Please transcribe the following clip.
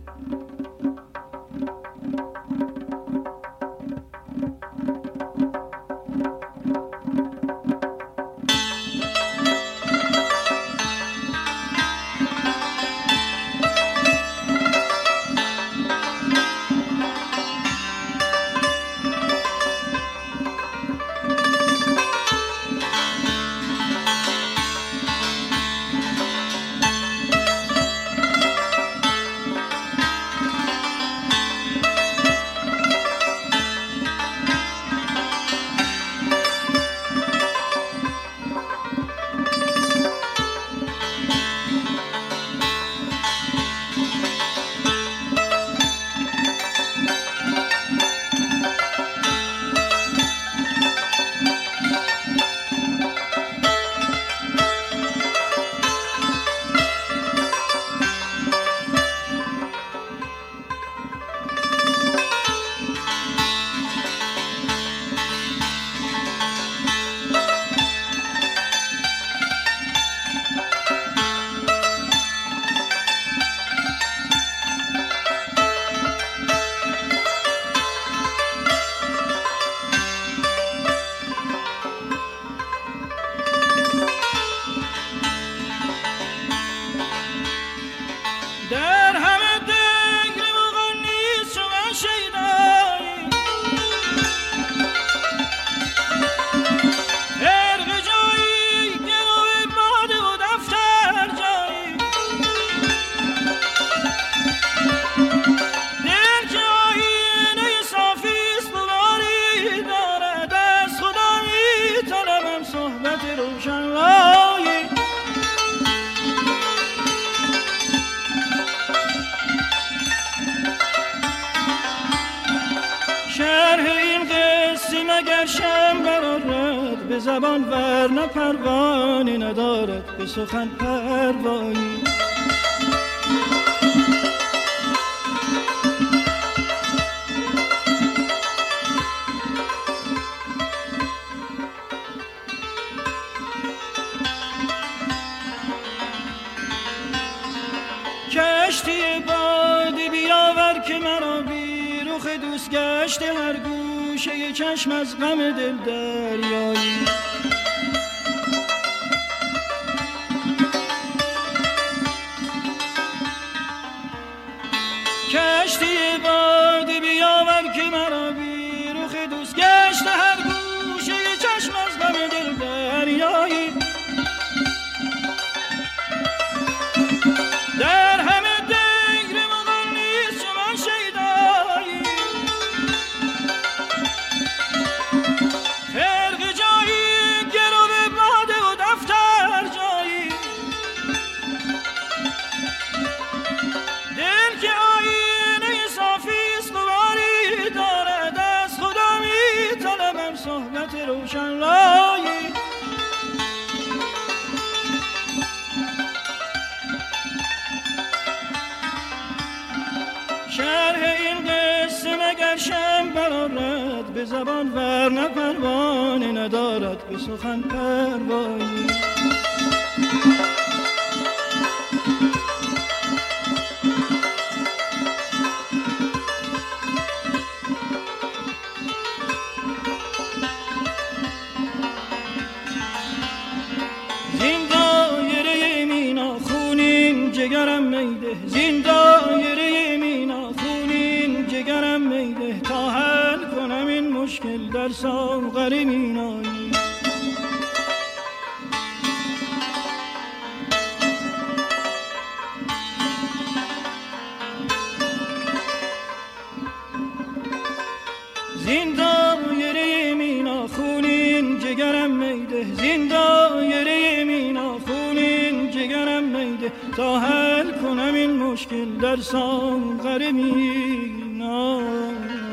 به زبان ورنه پروانه ندارد به سخن پروایی. کشتی بادی بیاور که مرا بی رخ دوست گشته هر گوشه چشم از غم دل دریایی. کشتی بادی بیاور که مرا بی رخ دوست گشته هر گوشه چشم از غم دل دریایی. در همه دیر مغان نیست چو من شیدایی. فرق جایی گرو به باده و دفتر جایی. دل که آینه صافیست غباری دارد از خدا می طلبم صحبت روشن رایی. شرح این قصه مگر شم برآرد به زبان ورنه پروانه ندارد به سخن پروایی. زین دایره مینا خونین جگرم میده. زین دایره مینا خونین جگرم میده تا حل کنم این مشکل در ساغر مینایی. زین دایره مینا خونین جگرم میده. زین دایره مینا خونین جگرم میده تا حل کنم این مشکل در ساغر مینایی.